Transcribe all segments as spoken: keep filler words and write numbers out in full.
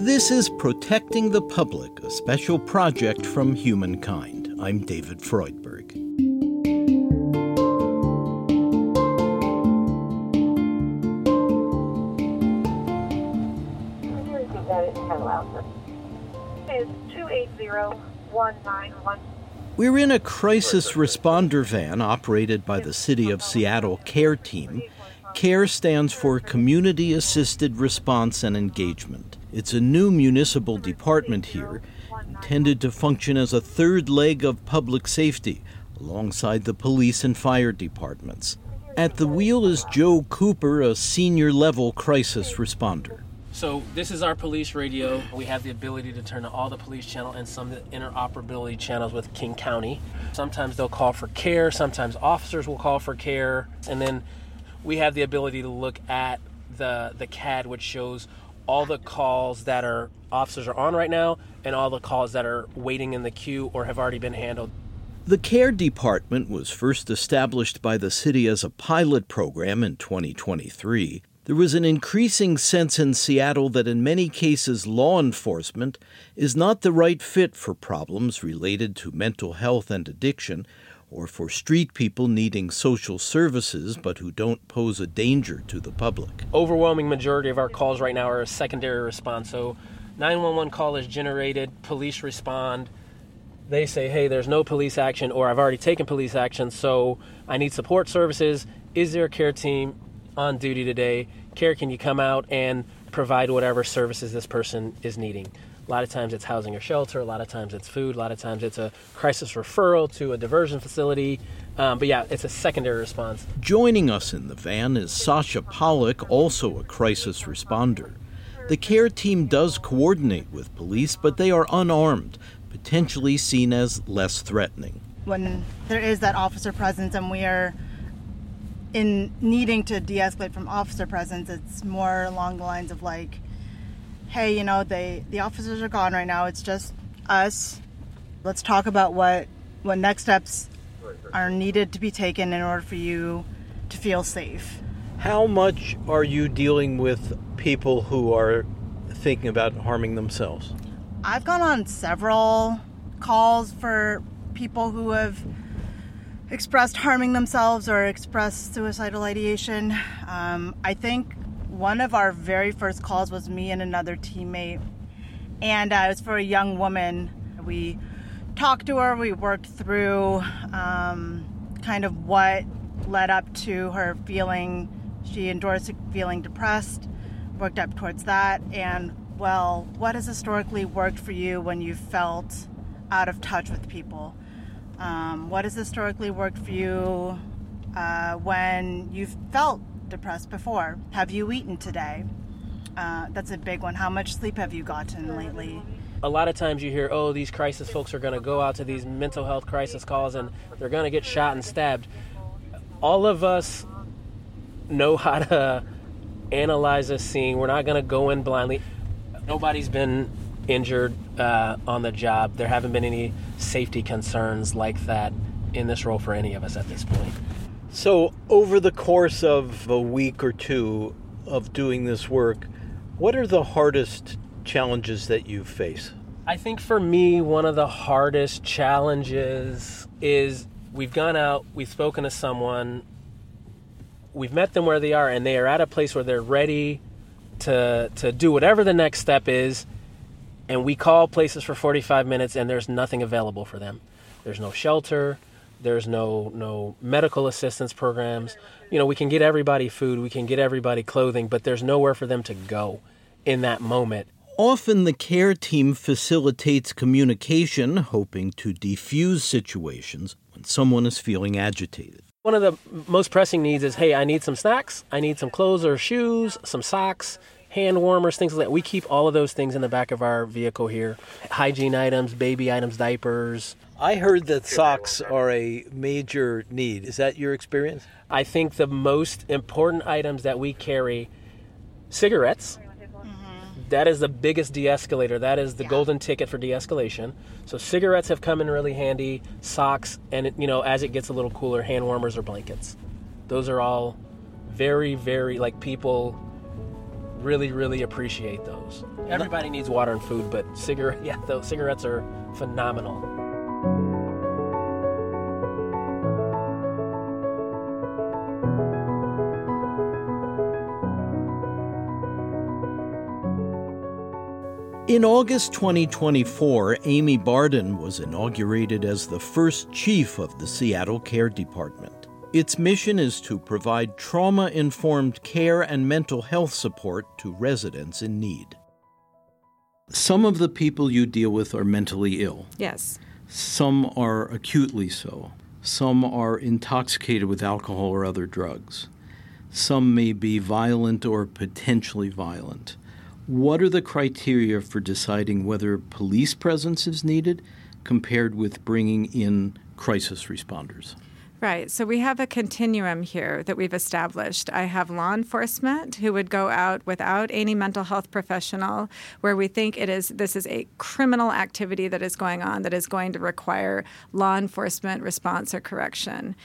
This is Protecting the Public, a special project from Humankind. I'm David Freudberg. two eight zero, one nine one. We're in a crisis responder van operated by the City of Seattle CARE team. CARE stands for Community Assisted Response and Engagement. It's a new municipal department here, intended to function as a third leg of public safety, alongside the police and fire departments. At the wheel is Joe Cooper, a senior-level crisis responder. So this is our police radio. We have the ability to turn to all the police channel and some of the interoperability channels with King County. Sometimes they'll call for CARE, sometimes officers will call for CARE, and then we have the ability to look at the the C A D, which shows all the calls that our officers are on right now and all the calls that are waiting in the queue or have already been handled. The CARE department was first established by the city as a pilot program in twenty twenty-three. There was an increasing sense in Seattle that in many cases law enforcement is not the right fit for problems related to mental health and addiction, or for street people needing social services but who don't pose a danger to the public. Overwhelming majority of our calls right now are a secondary response. So nine one one call is generated, police respond. They say, hey, there's no police action, or I've already taken police action, so I need support services. Is there a CARE team on duty today? CARE, can you come out and provide whatever services this person is needing? A lot of times it's housing or shelter, a lot of times it's food, a lot of times it's a crisis referral to a diversion facility. Um, but yeah, it's a secondary response. Joining us in the van is Sasha Pollock, also a crisis responder. The CARE team does coordinate with police, but they are unarmed, potentially seen as less threatening. When there is that officer presence and we are in needing to de-escalate from officer presence, it's more along the lines of like, hey, you know, they the officers are gone right now. It's just us. Let's talk about what what next steps are needed to be taken in order for you to feel safe. How much are you dealing with people who are thinking about harming themselves? I've gone on several calls for people who have expressed harming themselves or expressed suicidal ideation. Um, I think one of our very first calls was me and another teammate, and uh, it was for a young woman. We talked to her, we worked through um, kind of what led up to her feeling, she endorsed feeling depressed, worked up towards that, and well, what has historically worked for you when you felt out of touch with people? Um, what has historically worked for you uh, when you've felt depressed before? Have you eaten today? Uh, that's a big one. How much sleep have you gotten lately? A lot of times you hear, oh, these crisis folks are going to go out to these mental health crisis calls and they're going to get shot and stabbed. All of us know how to analyze a scene. We're not going to go in blindly. Nobody's been injured uh, on the job. There haven't been any safety concerns like that in this role for any of us at this point. So over the course of a week or two of doing this work, what are the hardest challenges that you face? I think for me, one of the hardest challenges is we've gone out, we've spoken to someone, we've met them where they are, and they are at a place where they're ready to to do whatever the next step is, and we call places for forty-five minutes and there's nothing available for them. There's no shelter, there's no no medical assistance programs. You know, we can get everybody food, we can get everybody clothing, but there's nowhere for them to go in that moment. Often the CARE team facilitates communication, hoping to defuse situations when someone is feeling agitated. One of the most pressing needs is, hey, I need some snacks, I need some clothes or shoes, some socks, hand warmers, things like that. We keep all of those things in the back of our vehicle here. Hygiene items, baby items, diapers. I heard that socks are a major need. Is that your experience? I think the most important items that we carry, cigarettes. That is the biggest de-escalator. That is the yeah. golden ticket for de-escalation. So cigarettes have come in really handy, socks, and it, you know, as it gets a little cooler, hand warmers or blankets. Those are all very, very, like, people really, really appreciate those. Everybody needs water and food, but cigarette, yeah, those cigarettes are phenomenal. In August twenty twenty-four, Amy Barden was inaugurated as the first chief of the Seattle Care Department. Its mission is to provide trauma-informed care and mental health support to residents in need. Some of the people you deal with are mentally ill. Yes. Some are acutely so. Some are intoxicated with alcohol or other drugs. Some may be violent or potentially violent. What are the criteria for deciding whether police presence is needed compared with bringing in crisis responders? Right. So we have a continuum here that we've established. I have law enforcement who would go out without any mental health professional where we think it is this is a criminal activity that is going on that is going to require law enforcement response or correction.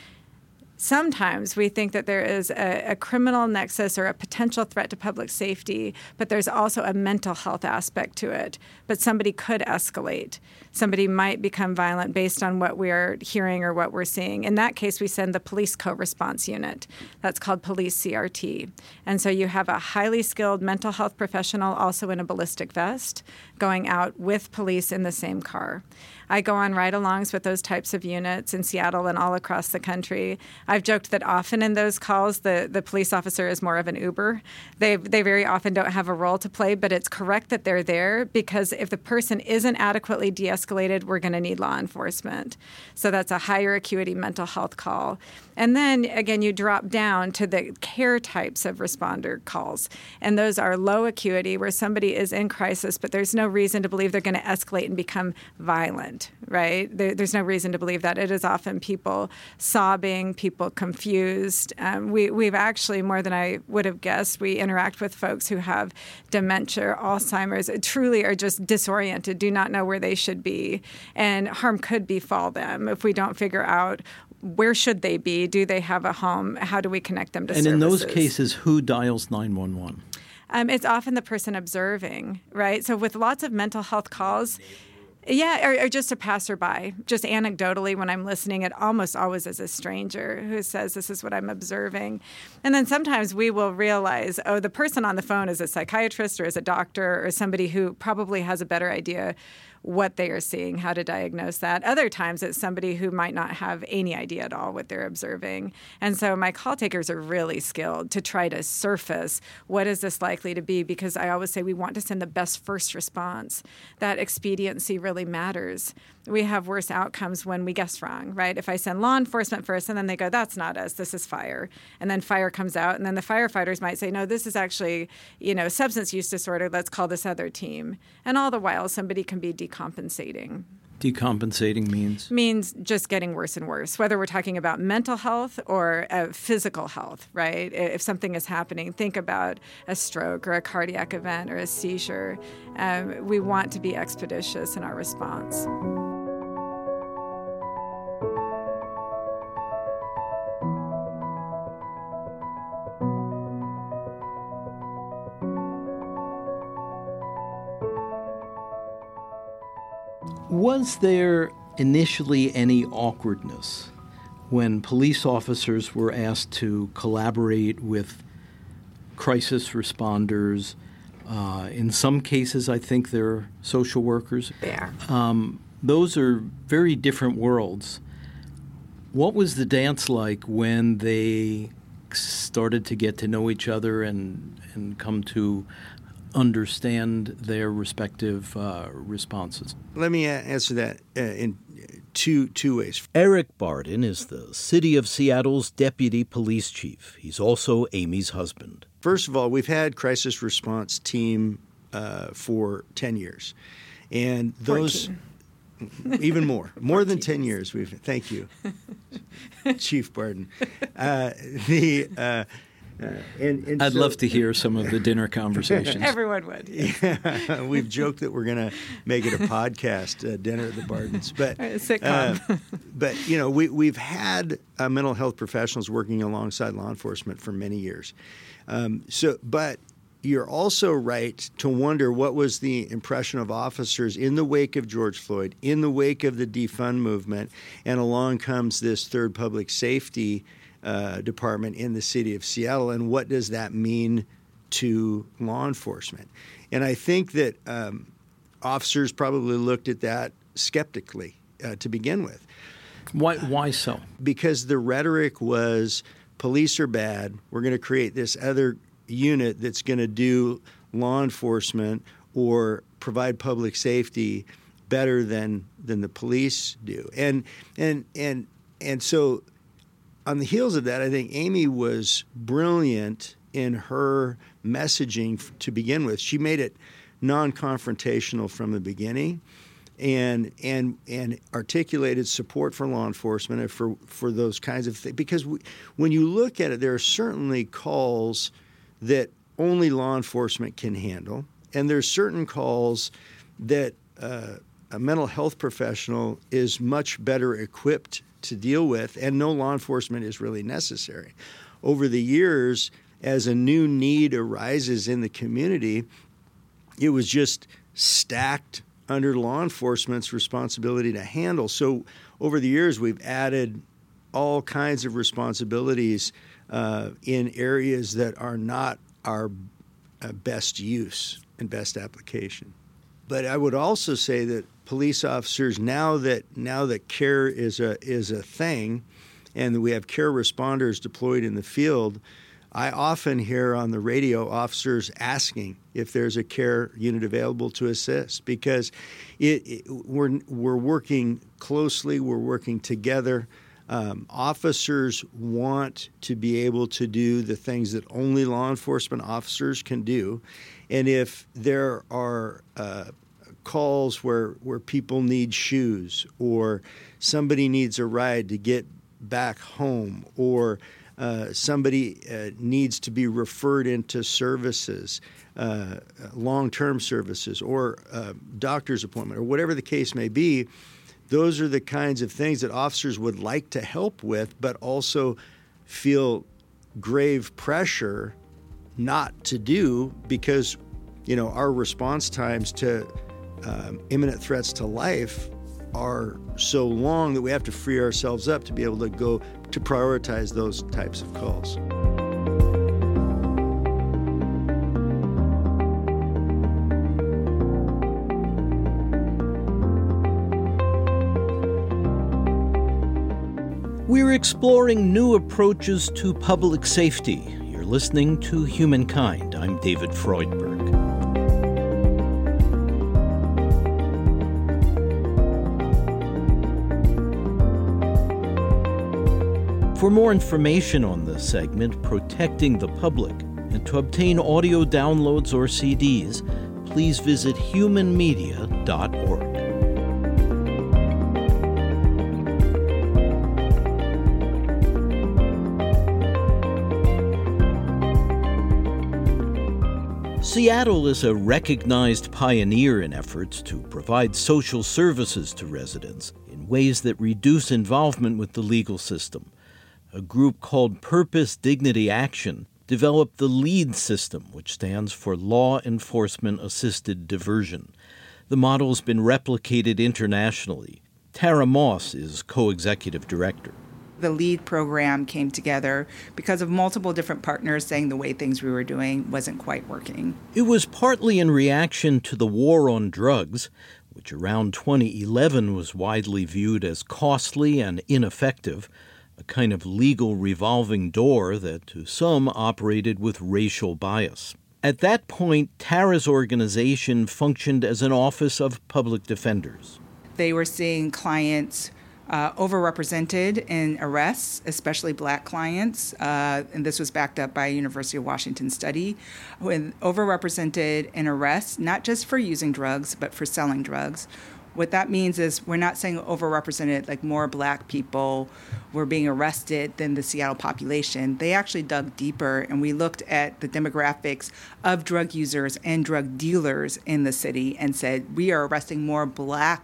Sometimes we think that there is a, a criminal nexus or a potential threat to public safety, but there's also a mental health aspect to it. But somebody could escalate. Somebody might become violent based on what we're hearing or what we're seeing. In that case, we send the police co-response unit. That's called police C R T. And so you have a highly skilled mental health professional, also in a ballistic vest, going out with police in the same car. I go on ride-alongs with those types of units in Seattle and all across the country. I've joked that often in those calls, the, the police officer is more of an Uber. They they very often don't have a role to play, but it's correct that they're there because if the person isn't adequately de-escalated, we're going to need law enforcement. So that's a higher acuity mental health call. And then, again, you drop down to the care types of responder calls. And those are low acuity, where somebody is in crisis, but there's no reason to believe they're going to escalate and become violent, right? There, there's no reason to believe that. It is often people sobbing, people confused. Um, we, we've actually, more than I would have guessed, we interact with folks who have dementia, Alzheimer's, truly are just disoriented, do not know where they should be, and harm could befall them if we don't figure out where should they be? Do they have a home? How do we connect them to and services? And in those cases, who dials nine one one? Um, it's often the person observing, right? So with lots of mental health calls, yeah, or, or just a passerby. Just anecdotally, when I'm listening, it almost always is a stranger who says, this is what I'm observing. And then sometimes we will realize, oh, the person on the phone is a psychiatrist or is a doctor or somebody who probably has a better idea what they are seeing, how to diagnose that. Other times it's somebody who might not have any idea at all what they're observing. And so my call takers are really skilled to try to surface what is this likely to be, because I always say we want to send the best first response. That expediency really matters. We have worse outcomes when we guess wrong, right? If I send law enforcement first and then they go, that's not us, this is fire. And then fire comes out and then the firefighters might say, no, this is actually, you know, substance use disorder, let's call this other team. And all the while somebody can be decompensating. Decompensating means? Means just getting worse and worse, whether we're talking about mental health or uh, physical health, right? If something is happening, think about a stroke or a cardiac event or a seizure. Um, we want to be expeditious in our response. Was there initially any awkwardness when police officers were asked to collaborate with crisis responders? Uh, in some cases, I think they're social workers. They are. Um, those are very different worlds. What was the dance like when they started to get to know each other and, and come to understand their respective uh, responses? Let me answer that uh, in two two ways. Eric Barden is the City of Seattle's deputy police chief. He's also Amy's husband. First of all, we've had crisis response team uh, for ten years. And those... fourteen. Even more. More than ten years. We've. Thank you, Chief Barden. Uh, the... Uh, Uh, and, and I'd so, love to hear some of the dinner conversations. Everyone would. Yeah, we've joked that we're going to make it a podcast, uh, Dinner at the Bardens. But, a sitcom. uh, but you know, we, we've had uh, mental health professionals working alongside law enforcement for many years. Um, so, but you're also right to wonder what was the impression of officers in the wake of George Floyd, in the wake of the defund movement, and along comes this third public safety uh, department in the city of Seattle, and what does that mean to law enforcement? And I think that um, officers probably looked at that skeptically uh, to begin with. Why, why so? Because the rhetoric was police are bad. We're going to create this other unit that's going to do law enforcement or provide public safety better than than the police do. And and and and so on the heels of that, I think Amy was brilliant in her messaging to begin with. She made it non-confrontational from the beginning, and and and articulated support for law enforcement and for, for those kinds of things. Because we, when you look at it, there are certainly calls that only law enforcement can handle, and there's certain calls that uh, a mental health professional is much better equipped to deal with, and no law enforcement is really necessary. Over the years, as a new need arises in the community, it was just stacked under law enforcement's responsibility to handle. So over the years, we've added all kinds of responsibilities uh, in areas that are not our uh, best use and best application. But I would also say that police officers, now that now that care is a is a thing, and that we have care responders deployed in the field, I often hear on the radio officers asking if there's a care unit available to assist, because it, it, we're we're working closely, we're working together. Um, officers want to be able to do the things that only law enforcement officers can do, and if there are uh, calls where where people need shoes, or somebody needs a ride to get back home, or Uh, somebody uh, needs to be referred into services, uh, long-term services, or uh, doctor's appointment, or whatever the case may be, those are the kinds of things that officers would like to help with, but also feel grave pressure not to do, because, you know, our response times to um, imminent threats to life are so long that we have to free ourselves up to be able to go to prioritize those types of calls. We're exploring new approaches to public safety. You're listening to Humankind. I'm David Freudberg. For more information on this segment, Protecting the Public, and to obtain audio downloads or C Ds, please visit human media dot org. Seattle is a recognized pioneer in efforts to provide social services to residents in ways that reduce involvement with the legal system. A group called Purpose Dignity Action developed the LEAD system, which stands for Law Enforcement Assisted Diversion. The model has been replicated internationally. Tara Moss is co-executive director. The LEAD program came together because of multiple different partners saying the way things we were doing wasn't quite working. It was partly in reaction to the war on drugs, which around twenty eleven was widely viewed as costly and ineffective, a kind of legal revolving door that to some operated with racial bias. At that point, Tara's organization functioned as an office of public defenders. They were seeing clients uh, overrepresented in arrests, especially black clients, uh, and this was backed up by a University of Washington study, with overrepresented in arrests, not just for using drugs, but for selling drugs. What that means is we're not saying overrepresented, like more black people were being arrested than the Seattle population. They actually dug deeper, and we looked at the demographics of drug users and drug dealers in the city and said we are arresting more black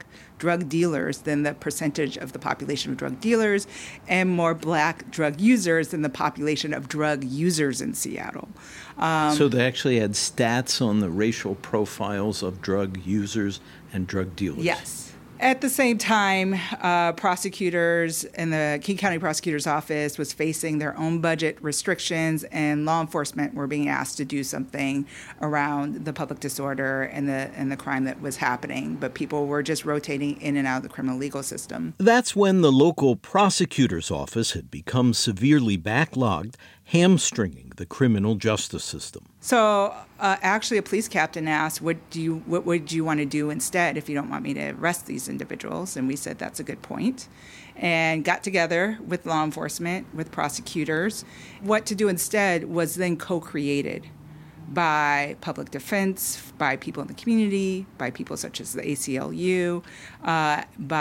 drug dealers than the percentage of the population of drug dealers, and more black drug users than the population of drug users in Seattle. Um, so they actually had stats on the racial profiles of drug users and drug dealers? Yes. At the same time, uh, prosecutors and the King County Prosecutor's Office was facing their own budget restrictions, and law enforcement were being asked to do something around the public disorder and the and the crime that was happening. But people were just rotating in and out of the criminal legal system. That's when the local prosecutor's office had become severely backlogged, hamstringing the criminal justice system. So uh, actually a police captain asked, what do you what would you want to do instead if you don't want me to arrest these individuals? And we said that's a good point. And got together with law enforcement, with prosecutors. What to do instead was then co-created by public defense, by people in the community, by people such as the A C L U, uh,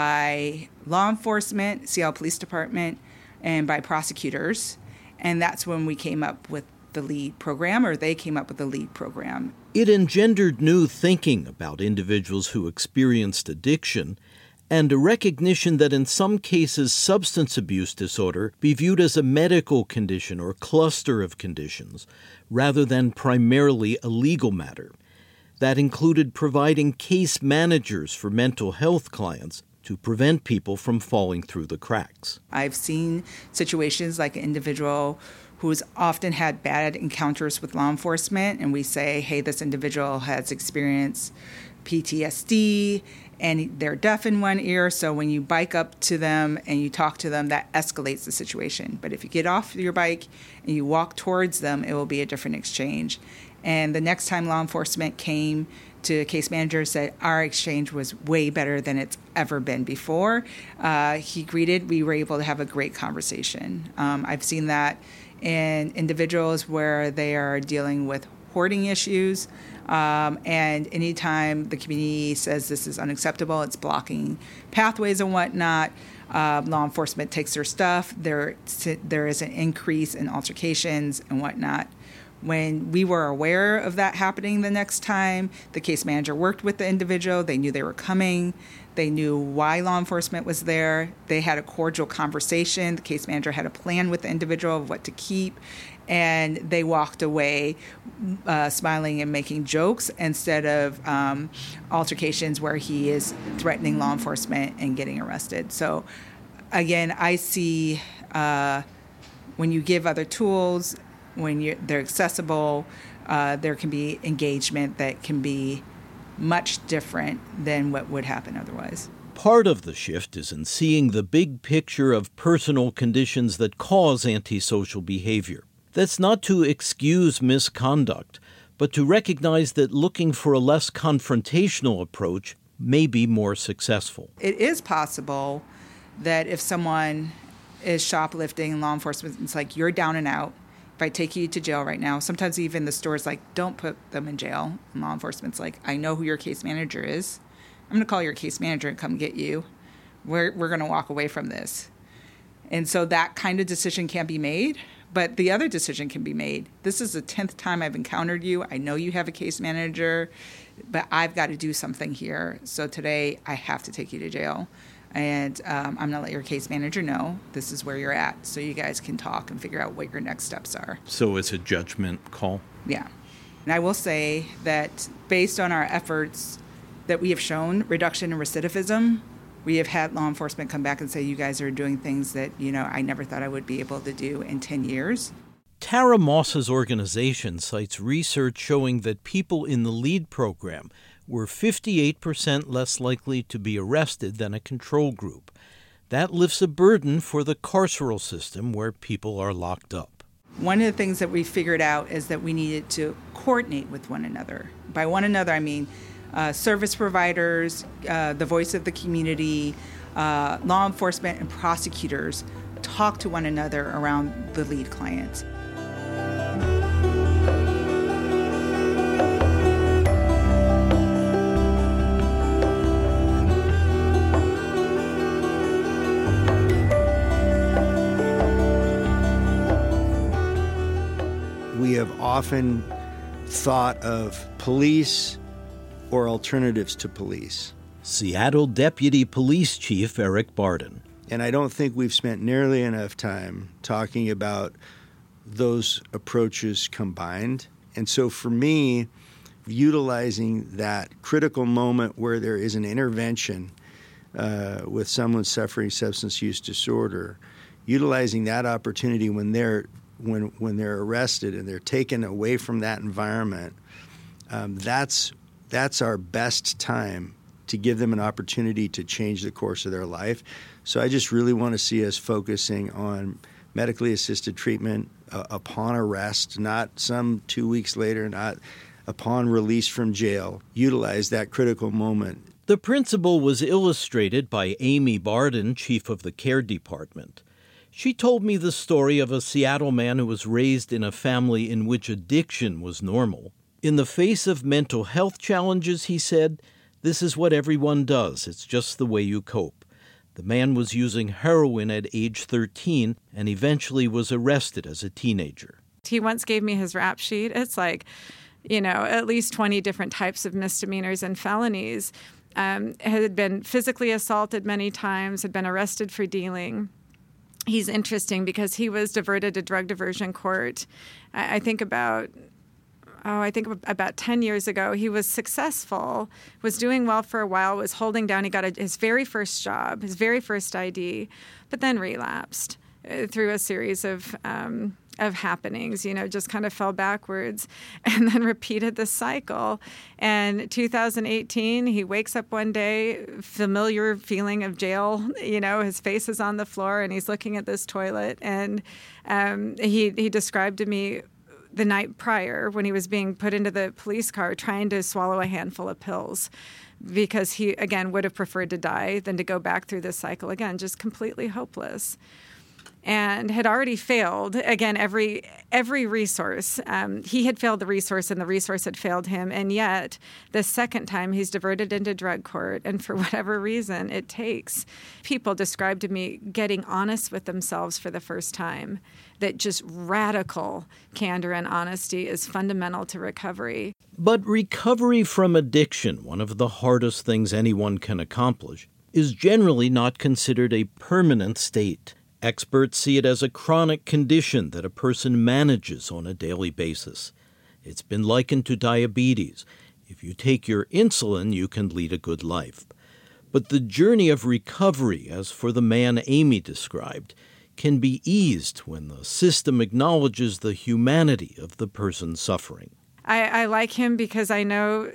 by law enforcement, Seattle Police Department, and by prosecutors. And that's when we came up with the LEAD program, or they came up with the LEAD program. It engendered new thinking about individuals who experienced addiction and a recognition that in some cases substance abuse disorder be viewed as a medical condition or cluster of conditions rather than primarily a legal matter. That included providing case managers for mental health clients to prevent people from falling through the cracks. I've seen situations like an individual who's often had bad encounters with law enforcement, and we say, hey, this individual has experienced P T S D, and they're deaf in one ear, so when you bike up to them and you talk to them, that escalates the situation. But if you get off your bike and you walk towards them, it will be a different exchange. And the next time law enforcement came to a case manager, said our exchange was way better than it's ever been before. Uh, he greeted, we were able to have a great conversation. Um, I've seen that in individuals where they are dealing with hoarding issues. Um, and anytime the community says this is unacceptable, it's blocking pathways and whatnot, uh, law enforcement takes their stuff. There, there is an increase in altercations and whatnot. When we were aware of that happening the next time, the case manager worked with the individual. They knew they were coming. They knew why law enforcement was there. They had a cordial conversation. The case manager had a plan with the individual of what to keep. And they walked away uh, smiling and making jokes instead of um, altercations where he is threatening law enforcement and getting arrested. So, again, I see uh, when you give other tools, when you're, they're accessible, uh, there can be engagement that can be much different than what would happen otherwise. Part of the shift is in seeing the big picture of personal conditions that cause antisocial behavior. That's not to excuse misconduct, but to recognize that looking for a less confrontational approach may be more successful. It is possible that if someone is shoplifting, law enforcement, it's like, you're down and out. If I take you to jail right now, sometimes even the store's like, don't put them in jail. And law enforcement's like, I know who your case manager is. I'm going to call your case manager and come get you. We're, we're going to walk away from this. And so that kind of decision can be made. But the other decision can be made. This is the tenth time I've encountered you. I know you have a case manager, but I've got to do something here. So today I have to take you to jail. And um, I'm going to let your case manager know this is where you're at so you guys can talk and figure out what your next steps are. So it's a judgment call? Yeah. And I will say that based on our efforts that we have shown reduction in recidivism, we have had law enforcement come back and say, you guys are doing things that, you know, I never thought I would be able to do in ten years. Tara Moss's organization cites research showing that people in the LEAD program were fifty-eight percent less likely to be arrested than a control group. That lifts a burden for the carceral system where people are locked up. One of the things that we figured out is that we needed to coordinate with one another. By one another, I mean uh, service providers, uh, the voice of the community, uh, law enforcement, and prosecutors talk to one another around the LEAD clients. We have often thought of police or alternatives to police. Seattle Deputy Police Chief Eric Barden. And I don't think we've spent nearly enough time talking about those approaches combined. And so for me, utilizing that critical moment where there is an intervention uh, with someone suffering substance use disorder, utilizing that opportunity when they're when when they're arrested and they're taken away from that environment, um, that's that's our best time to give them an opportunity to change the course of their life. So I just really want to see us focusing on medically assisted treatment uh, upon arrest, not some two weeks later, not upon release from jail. Utilize that critical moment. The principle was illustrated by Amy Barden, chief of the care department. She told me the story of a Seattle man who was raised in a family in which addiction was normal. In the face of mental health challenges, he said, "This is what everyone does. It's just the way you cope." The man was using heroin at age thirteen and eventually was arrested as a teenager. He once gave me his rap sheet. It's like, you know, at least twenty different types of misdemeanors and felonies. Um, had been physically assaulted many times, had been arrested for dealing. He's interesting because he was diverted to drug diversion court. I, I think about, oh, I think about ten years ago. He was successful, was doing well for a while, was holding down. He got a, his very first job, his very first I D, but then relapsed uh, through a series of um, of happenings, you know, just kind of fell backwards and then repeated the cycle. And two thousand eighteen, he wakes up one day, familiar feeling of jail, you know, his face is on the floor and he's looking at this toilet. And um, he, he described to me the night prior when he was being put into the police car trying to swallow a handful of pills because he, again, would have preferred to die than to go back through this cycle again, just completely hopeless. And had already failed, again, every every resource. Um, he had failed the resource and the resource had failed him. And yet, the second time he's diverted into drug court. And for whatever reason it takes, people describe to me getting honest with themselves for the first time. That just radical candor and honesty is fundamental to recovery. But recovery from addiction, one of the hardest things anyone can accomplish, is generally not considered a permanent state. Experts see it as a chronic condition that a person manages on a daily basis. It's been likened to diabetes. If you take your insulin, you can lead a good life. But the journey of recovery, as for the man Amy described, can be eased when the system acknowledges the humanity of the person suffering. I, I like him because I know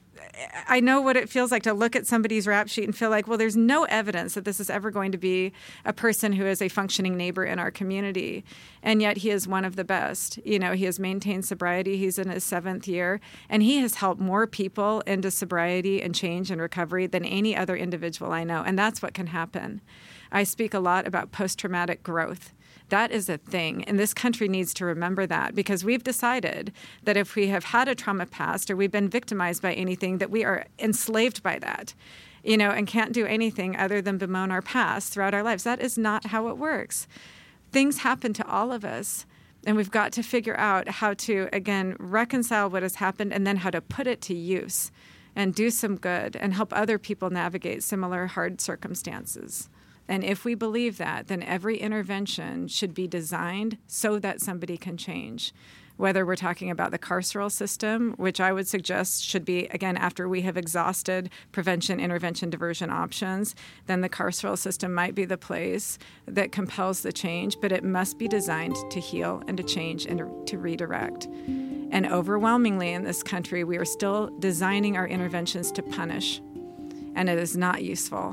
I know what it feels like to look at somebody's rap sheet and feel like, well, there's no evidence that this is ever going to be a person who is a functioning neighbor in our community. And yet he is one of the best. You know, he has maintained sobriety. He's in his seventh year. And he has helped more people into sobriety and change and recovery than any other individual I know. And that's what can happen. I speak a lot about post-traumatic growth. That is a thing, and this country needs to remember that because we've decided that if we have had a trauma past or we've been victimized by anything, that we are enslaved by that, you know, and can't do anything other than bemoan our past throughout our lives. That is not how it works. Things happen to all of us, and we've got to figure out how to, again, reconcile what has happened and then how to put it to use and do some good and help other people navigate similar hard circumstances. And if we believe that, then every intervention should be designed so that somebody can change. Whether we're talking about the carceral system, which I would suggest should be, again, after we have exhausted prevention, intervention, diversion options, then the carceral system might be the place that compels the change, but it must be designed to heal and to change and to redirect. And overwhelmingly in this country, we are still designing our interventions to punish, and it is not useful.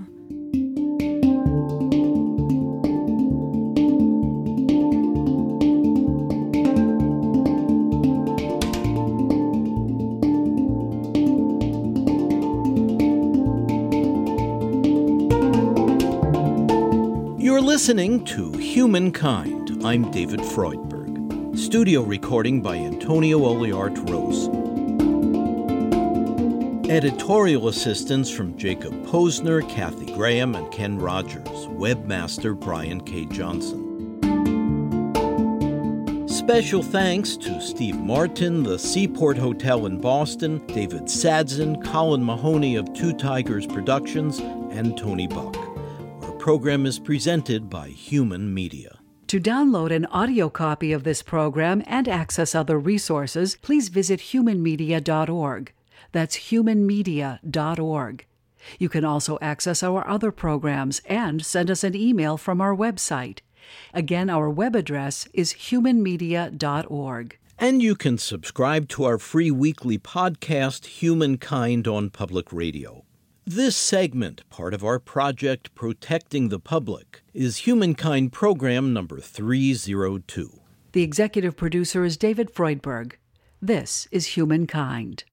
You're listening to Humankind. I'm David Freudberg. Studio recording by Antonio Oliart Rose. Editorial assistance from Jacob Posner, Kathy Graham, and Ken Rogers. Webmaster Brian K. Johnson. Special thanks to Steve Martin, the Seaport Hotel in Boston, David Sadzin, Colin Mahoney of Two Tigers Productions, and Tony Buck. Our program is presented by Human Media. To download an audio copy of this program and access other resources, please visit human media dot org. That's human media dot org. You can also access our other programs and send us an email from our website. Again, our web address is human media dot org. And you can subscribe to our free weekly podcast, Humankind on Public Radio. This segment, part of our project Protecting the Public, is Humankind program number three oh two. The executive producer is David Freudberg. This is Humankind.